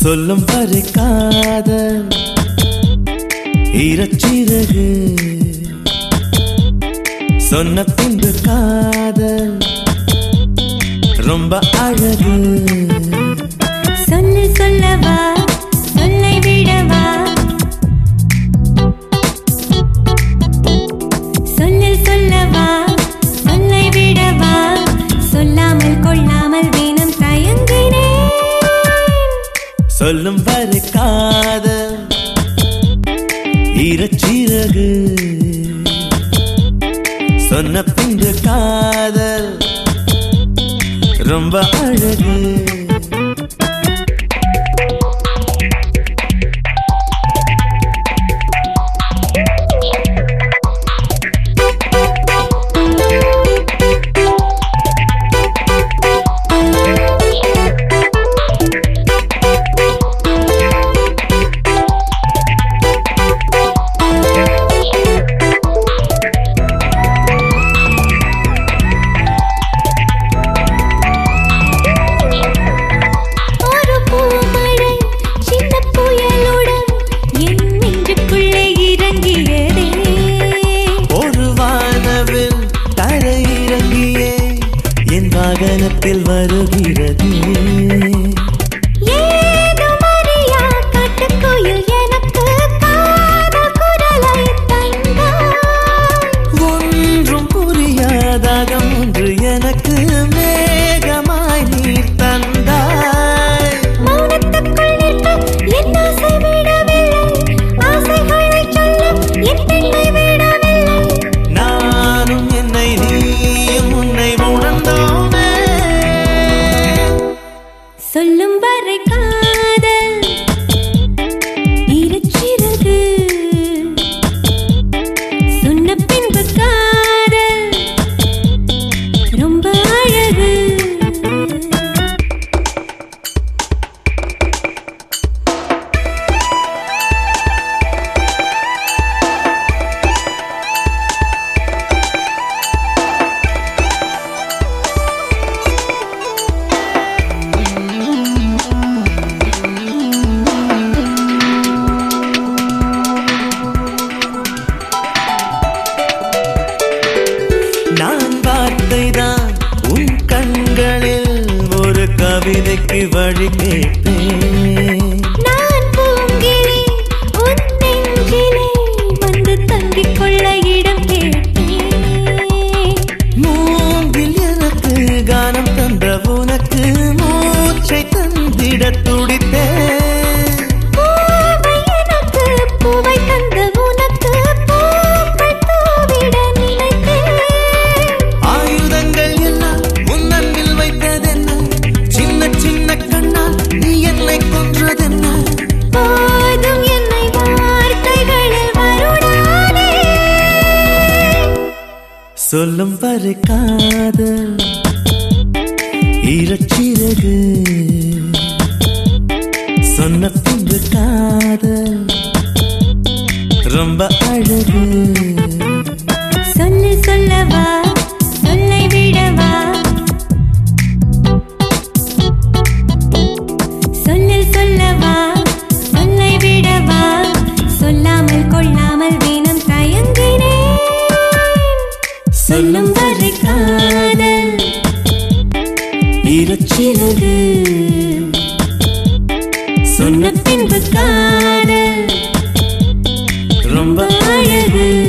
சொல்லும் வரை காதல் ஈரச்சிறகு சொன்ன பின்பு காதல் ரொம்ப அழகு. சொல்லு சொல்லவா சொல்லை விடவா சொல்லு சொல்லவா சொல்லை விடவா சொல்லாமல் கொள்ளாமல் வேணும் தயங்கினேன். சொல்லும் வரை காதல் ஈரச்சிறகு சொன்ன பின்பு காதல் ரொம்ப அழகு. வாகனத்தில் வருகிறது ஒன்றும் புரியாதாக ஒன்று எனக்கு மேகமாய் நீர் தந்தாய். நானும் என்னை நீயும் உன்னை உணர்ந்தோம். சொல்லும் வரை காதல் ஈரச்சிறகு சொன்ன பின்பு காதல் ரொம்ப அழகு. நான் வார்த்தைதான் உன் கண்களில் ஒரு கவிதைக்கு வழி கேட்பேன். நான் பூங்கிலே உன் நெஞ்சிலே வந்து தங்கிக் கொள்ள இடம் கேட்பேன். மூங்கில் எனக்கு கானம் தந்த உனக்கு மூச்சை தந்திட துடித்தேன். பூவை தந்த உனக்கு பூக்கள் தூவிட நினைத்தேன். ஆயுதங்கள் எல்லாம் உன்னன்பில் வைத்ததென்ன, சின்ன சின்ன கண்ணால் நீ என்னை கொன்றதென்ன. போதும் என்னை வார்த்தைகளில் வருடாதே. சொல்லும் வரை காதல் ஈரச்சிறகு சொன்ன பின்பு காதல் ரொம்ப அழகு. சொல்லு சொல்லவா சொல்லை விடவா சொல்லு சொல்லவா சொல்லை விடவா சொல்லாமல் கொள்ளாமல் வேணும் தயங்கினேன். சொல்லும் வரை காதல் ஈரச்சிறகு சொன்ன பின்பு காதல் ரொம்ப அழகு.